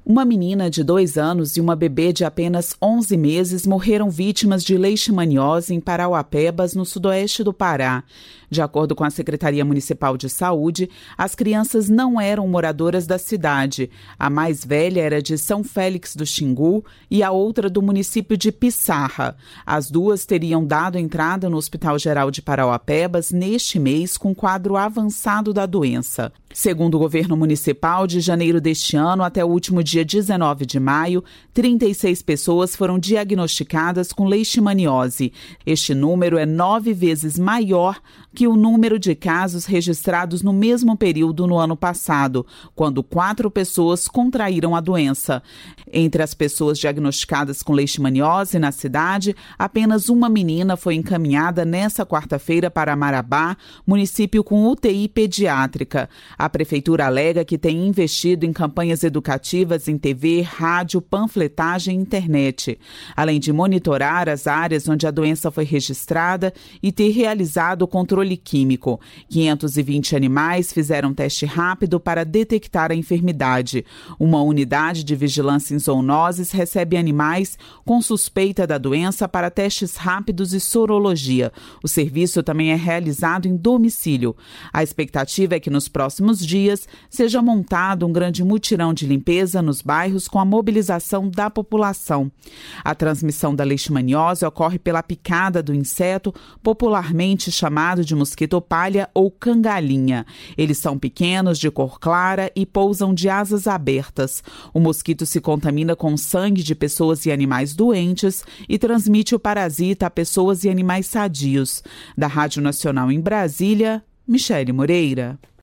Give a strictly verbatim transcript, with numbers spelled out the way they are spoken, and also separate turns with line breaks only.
Uma menina de dois anos e uma bebê de apenas onze meses morreram vítimas de leishmaniose em Parauapebas, no sudoeste do Pará. De acordo com a Secretaria Municipal de Saúde, as crianças não eram moradoras da cidade. A mais velha era de São Félix do Xingu e a outra do município de Pissarra. As duas teriam dado entrada no Hospital Geral de Parauapebas neste mês com quadro avançado da doença. Segundo o governo municipal, de janeiro deste ano até o último dia dezenove de maio, trinta e seis pessoas foram diagnosticadas com leishmaniose. Este número é nove vezes maior que o número de casos registrados no mesmo período no ano passado, quando quatro pessoas contraíram a doença. Entre as pessoas diagnosticadas com leishmaniose na cidade, apenas uma menina foi encaminhada nesta quarta-feira para Marabá, município com U T I pediátrica. A prefeitura alega que tem investido em campanhas educativas em T V, rádio, panfletagem e internet, além de monitorar as áreas onde a doença foi registrada e ter realizado o controle químico. quinhentos e vinte animais fizeram teste rápido para detectar a enfermidade. Uma unidade de vigilância em zoonoses recebe animais com suspeita da doença para testes rápidos e sorologia. O serviço também é realizado em domicílio. A expectativa é que nos próximos dias seja montado um grande mutirão de limpeza nos bairros com a mobilização da população. A transmissão da leishmaniose ocorre pela picada do inseto, popularmente chamado de mosquito palha ou cangalinha. Eles são pequenos, de cor clara e pousam de asas abertas. O mosquito se contamina com sangue de pessoas e animais doentes e transmite o parasita a pessoas e animais sadios. Da Rádio Nacional em Brasília, Michele Moreira.